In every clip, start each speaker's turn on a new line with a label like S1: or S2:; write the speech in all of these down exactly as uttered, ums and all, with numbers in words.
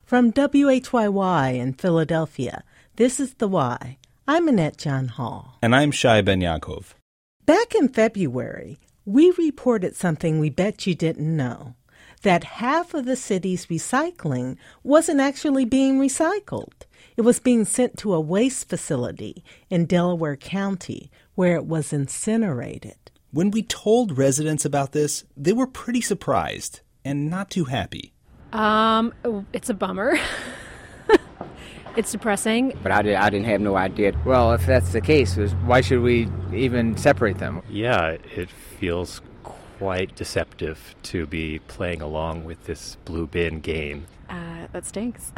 S1: From W H Y Y in Philadelphia, this is The Why. I'm Annette John Hall.
S2: And I'm Shai Ben Yaakov.
S1: Back in February, we reported something we bet you didn't know, that half of the city's recycling wasn't actually being recycled. It was being sent to a waste facility in Delaware County where it was incinerated.
S2: When we told residents about this, they were pretty surprised and not too happy.
S3: Um, it's a bummer. It's depressing.
S4: But I, did, I didn't have no idea. Well, if that's the case, why should we even separate them?
S5: Yeah, it feels quite deceptive to be playing along with this blue bin game.
S3: Uh, that stinks.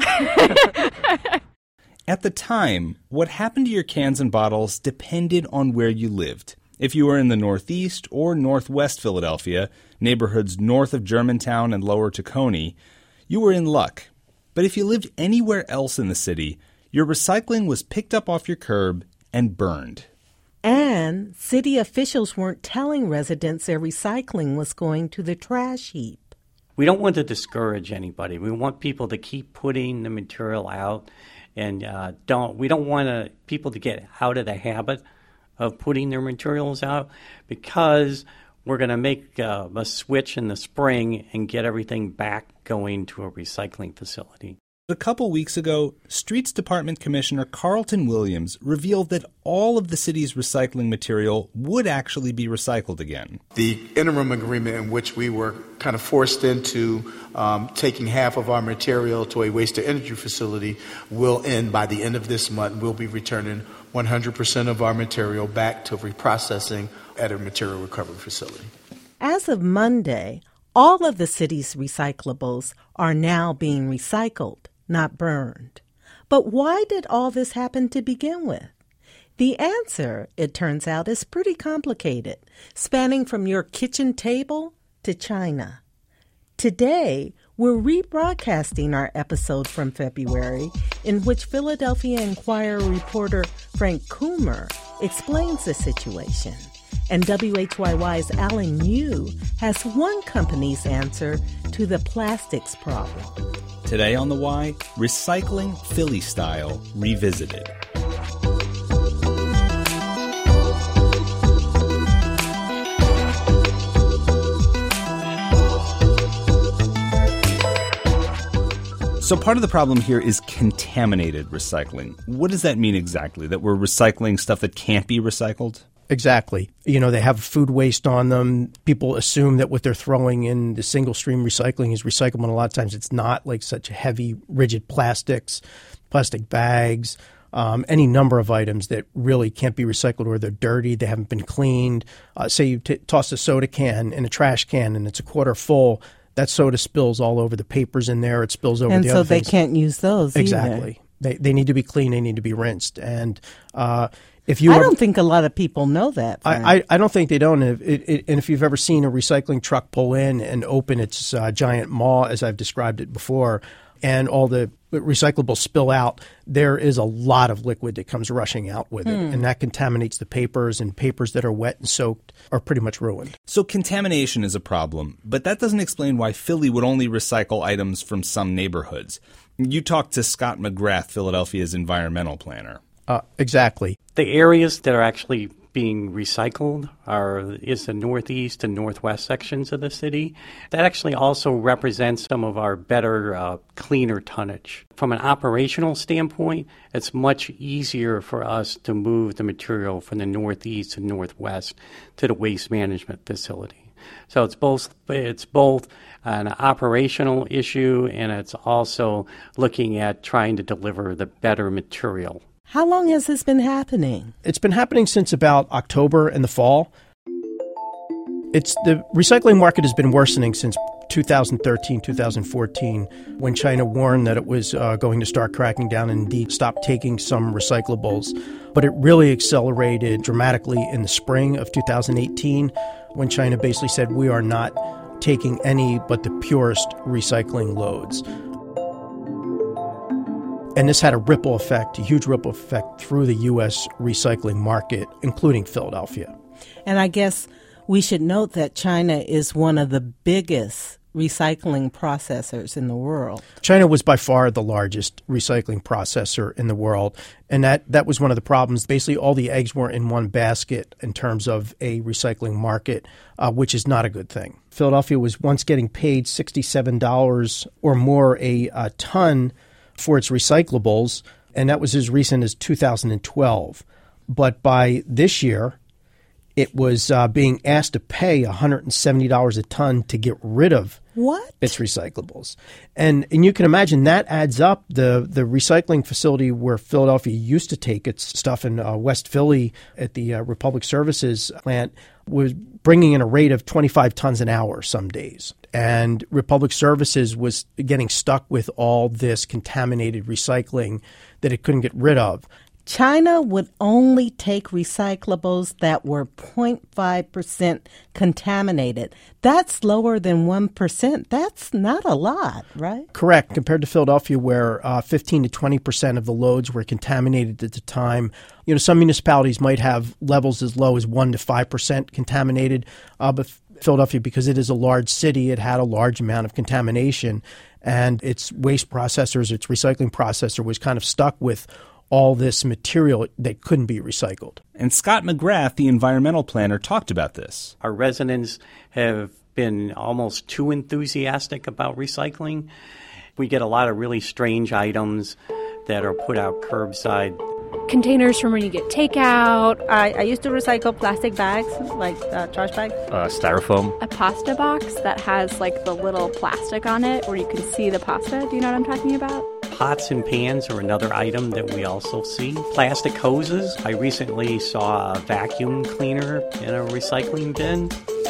S2: At the time, what happened to your cans and bottles depended on where you lived. If you were in the Northeast or Northwest Philadelphia, neighborhoods north of Germantown and lower Tacony, you were in luck. But if you lived anywhere else in the city, your recycling was picked up off your curb and burned.
S1: And city officials weren't telling residents their recycling was going to the trash heap.
S6: We don't want to discourage anybody. We want people to keep putting the material out, and uh, don't. We don't want to, people to get out of the habit of putting their materials out, because we're going to make uh, a switch in the spring and get everything back going to a recycling facility.
S2: A couple weeks ago, Streets Department Commissioner Carlton Williams revealed that all of the city's recycling material would actually be recycled again.
S7: The interim agreement in which we were kind of forced into um, taking half of our material to a waste-to-energy facility will end by the end of this month. We'll be returning one hundred percent of our material back to reprocessing at a material recovery facility.
S1: As of Monday, all of the city's recyclables are now being recycled, not burned. But why did all this happen to begin with? The answer, it turns out, is pretty complicated, spanning from your kitchen table to China. Today, we're rebroadcasting our episode from February, in which Philadelphia Inquirer reporter Frank Coomer explains the situation. And W H Y Y's Alan Yu has one company's answer to the plastics problem.
S2: Today on The Why, Recycling Philly Style Revisited. So part of the problem here is contaminated recycling. What does that mean exactly? That we're recycling stuff that can't be recycled?
S8: Exactly. You know, they have food waste on them. People assume that what they're throwing in the single-stream recycling is recyclable, and a lot of times it's not, like such heavy, rigid plastics, plastic bags, um, any number of items that really can't be recycled, or they're dirty, they haven't been cleaned. Uh, say you t- toss a soda can in a trash can and it's a quarter full, that soda spills all over the papers in there. It spills over
S1: and
S8: the
S1: so
S8: other
S1: they
S8: things.
S1: Can't use those
S8: Exactly.
S1: either.
S8: They they need to be clean. They need to be rinsed. And uh, if you
S1: I
S8: ever,
S1: don't think a lot of people know that.
S8: I, I, I don't think they don't. And if, it, and if you've ever seen a recycling truck pull in and open its uh, giant maw, as I've described it before, and all the recyclables spill out, there is a lot of liquid that comes rushing out with it.
S1: Hmm.
S8: And that contaminates the papers, and papers that are wet and soaked are pretty much ruined.
S2: So contamination is a problem, but that doesn't explain why Philly would only recycle items from some neighborhoods. You talked to Scott McGrath, Philadelphia's environmental planner.
S8: Uh, exactly.
S6: The areas that are actually being recycled are is the northeast and northwest sections of the city. That actually also represents some of our better, uh, cleaner tonnage. From an operational standpoint, it's much easier for us to move the material from the northeast and northwest to the waste management facility. So it's both it's both an operational issue, and it's also looking at trying to deliver the better material.
S1: How long has this been happening?
S8: It's been happening since about October in the fall. It's the recycling market has been worsening since two thousand thirteen, two thousand fourteen, when China warned that it was uh, going to start cracking down and indeed stop taking some recyclables. But it really accelerated dramatically in the spring of two thousand eighteen, when China basically said, we are not taking any but the purest recycling loads. And this had a ripple effect, a huge ripple effect through the U S recycling market, including Philadelphia.
S1: And I guess we should note that China is one of the biggest recycling processors in the world.
S8: China was by far the largest recycling processor in the world, and that, that was one of the problems. Basically, all the eggs were in one basket in terms of a recycling market, uh, which is not a good thing. Philadelphia was once getting paid sixty-seven dollars or more a, a ton for its recyclables, and that was as recent as two thousand twelve. But by this year, it was uh, being asked to pay one hundred seventy dollars a ton to get rid of
S1: what?
S8: its recyclables. And and you can imagine that adds up. The the recycling facility where Philadelphia used to take its stuff in uh, West Philly at the uh, Republic Services plant was bringing in a rate of twenty-five tons an hour some days. And Republic Services was getting stuck with all this contaminated recycling that it couldn't get rid of.
S1: China would only take recyclables that were zero point five percent contaminated. That's lower than one percent. That's not a lot, right?
S8: Correct. Compared to Philadelphia, where uh, fifteen to twenty percent of the loads were contaminated at the time. You know, some municipalities might have levels as low as one to five percent contaminated, uh, but Philadelphia, because it is a large city, it had a large amount of contamination, and its waste processors, its recycling processor was kind of stuck with all this material that couldn't be recycled.
S2: And Scott McGrath, the environmental planner, talked about this.
S6: Our residents have been almost too enthusiastic about recycling. We get a lot of really strange items that are put out curbside.
S3: Containers from when you get takeout.
S9: I, I used to recycle plastic bags, like uh, trash bags.
S5: Uh, styrofoam.
S10: A pasta box that has like the little plastic on it where you can see the pasta. Do you know what I'm talking about?
S6: Pots and pans are another item that we also see. Plastic hoses. I recently saw a vacuum cleaner in a recycling bin.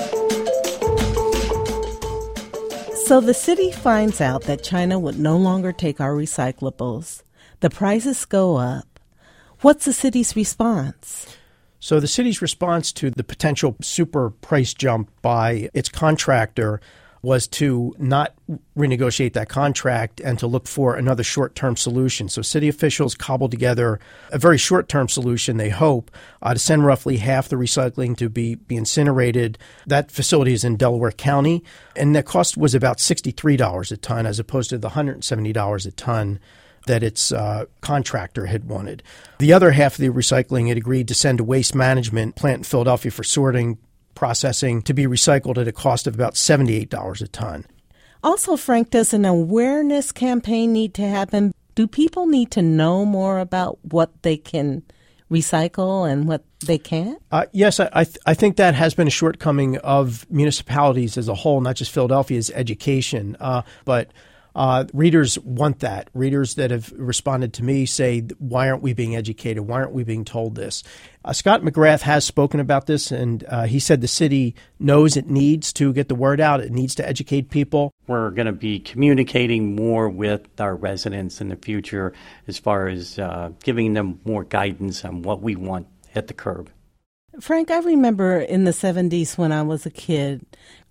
S1: So the city finds out that China would no longer take our recyclables. The prices go up. What's the city's response?
S8: So the city's response to the potential super price jump by its contractor was to not renegotiate that contract and to look for another short-term solution. So city officials cobbled together a very short-term solution, they hope, uh, to send roughly half the recycling to be, be incinerated. That facility is in Delaware County, and the cost was about sixty-three dollars a ton as opposed to the one hundred seventy dollars a ton that its uh, contractor had wanted. The other half of the recycling it agreed to send to Waste Management plant in Philadelphia for sorting, processing, to be recycled at a cost of about seventy-eight dollars a ton.
S1: Also, Frank, does an awareness campaign need to happen? Do people need to know more about what they can recycle and what they can't?
S8: Uh, yes, I, I, th- I think that has been a shortcoming of municipalities as a whole, not just Philadelphia's education, uh, but Uh, readers want that. Readers that have responded to me say, why aren't we being educated? Why aren't we being told this? Uh, Scott McGrath has spoken about this, and uh, he said the city knows it needs to get the word out. It needs to educate people.
S6: We're going to be communicating more with our residents in the future as far as uh, giving them more guidance on what we want at the curb.
S1: Frank, I remember in the seventies when I was a kid,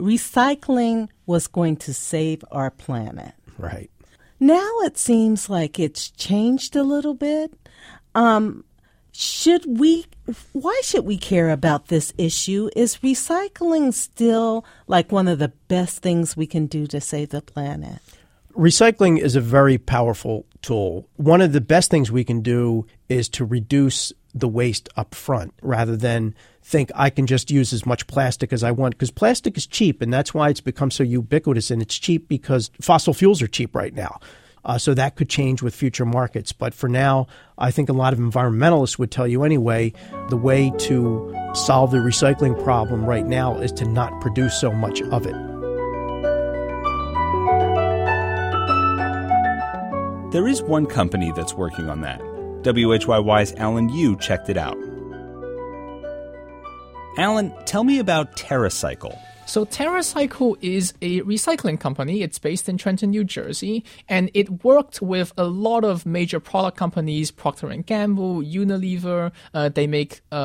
S1: recycling was going to save our planet.
S8: Right.
S1: Now it seems like it's changed a little bit. Um, should we, why should we care about this issue? Is recycling still like one of the best things we can do to save the planet?
S8: Recycling is a very powerful tool. One of the best things we can do is to reduce the waste up front rather than think I can just use as much plastic as I want, because plastic is cheap, and that's why it's become so ubiquitous. And it's cheap because fossil fuels are cheap right now. Uh, so that could change with future markets. But for now, I think a lot of environmentalists would tell you anyway, the way to solve the recycling problem right now is to not produce so much of it.
S2: There is one company that's working on that. W H Y Y's Alan Yu checked it out. Alan, tell me about TerraCycle.
S11: So TerraCycle is a recycling company. It's based in Trenton, New Jersey, and it worked with a lot of major product companies, Procter and Gamble, Unilever. Uh, they make uh,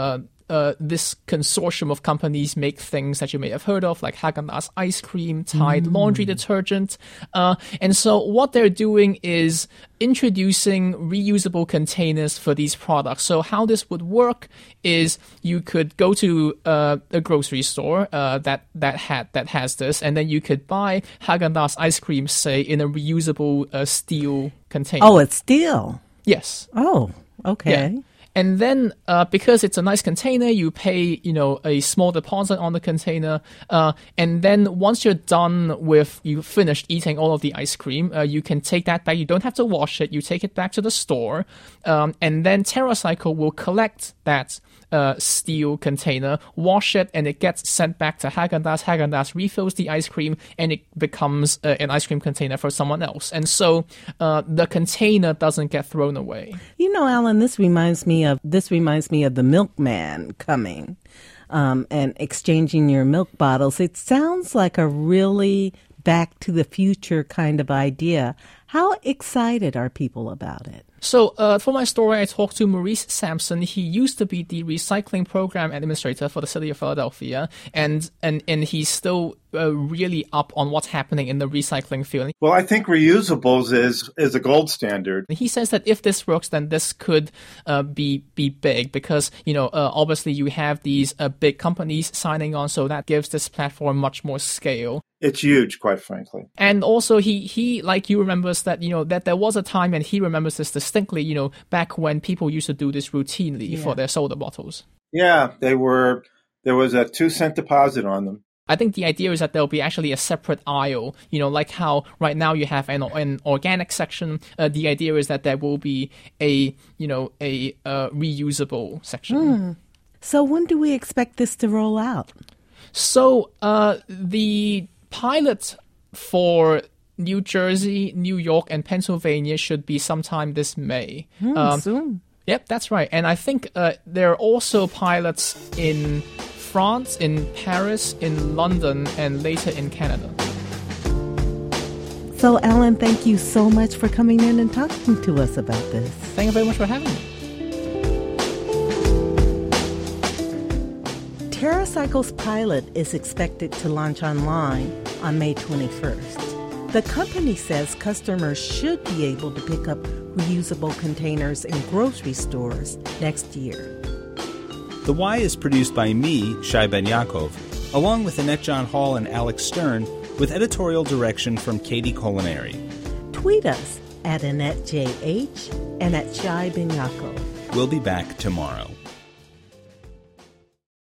S11: uh, this consortium of companies make things that you may have heard of, like Häagen-Dazs ice cream, Tide
S1: Mm.
S11: laundry detergent. Uh, and so what they're doing is introducing reusable containers for these products. So how this would work is you could go to uh, a grocery store uh, that that had that has this, and then you could buy Häagen-Dazs ice cream, say, in a reusable uh, steel container.
S1: Oh, it's steel.
S11: Yes.
S1: Oh, okay.
S11: Yeah. And then, uh, because it's a nice container, you pay, you know, a small deposit on the container. Uh, and then once you're done with, you finished eating all of the ice cream, uh, you can take that back. You don't have to wash it. You take it back to the store. Um, and then TerraCycle will collect that uh, steel container, wash it, and it gets sent back to Häagen-Dazs. Häagen-Dazs refills the ice cream, and it becomes uh, an ice cream container for someone else. And so uh, the container doesn't get thrown away.
S1: You know, Alan, this reminds me of this reminds me of the milkman coming um, and exchanging your milk bottles. It sounds like a really back to the future kind of idea. How excited are people about it?
S11: So uh, for my story, I talked to Maurice Sampson. He used to be the recycling program administrator for the city of Philadelphia, and and, and he's still uh, really up on what's happening in the recycling field.
S12: Well, I think reusables is is a gold standard.
S11: He says that if this works, then this could uh, be be big because, you know, uh, obviously you have these uh, big companies signing on, so that gives this platform much more scale.
S12: It's huge, quite frankly.
S11: And also, he, he, like you, remembers that, you know, that there was a time, and he remembers this distinctly, you know, back when people used to do this routinely
S1: Yeah.
S11: for their soda bottles.
S12: Yeah, they were. There was a two cent deposit on them.
S11: I think the idea is that there'll be actually a separate aisle, you know, like how right now you have an, an organic section. Uh, the idea is that there will be a, you know, a uh, reusable section.
S1: Mm. So when do we expect this to roll out?
S11: So uh, the pilot for New Jersey, New York, and Pennsylvania should be sometime this May.
S1: Hmm,
S11: Um,
S1: soon.
S11: Yep, that's right. And I think uh, there are also pilots in France, in Paris, in London, and later in Canada.
S1: So, Alan, thank you so much for coming in and talking to us about this.
S11: Thank you very much for having me.
S1: TerraCycle's pilot is expected to launch online on May twenty-first. The company says customers should be able to pick up reusable containers in grocery stores next year.
S2: The Why is produced by me, Shai Ben Yaakov, along with Annette John Hall and Alex Stern, with editorial direction from Katie Culinary.
S1: Tweet us at Annette J H and at Shai Ben Yaakov.
S2: We'll be back tomorrow.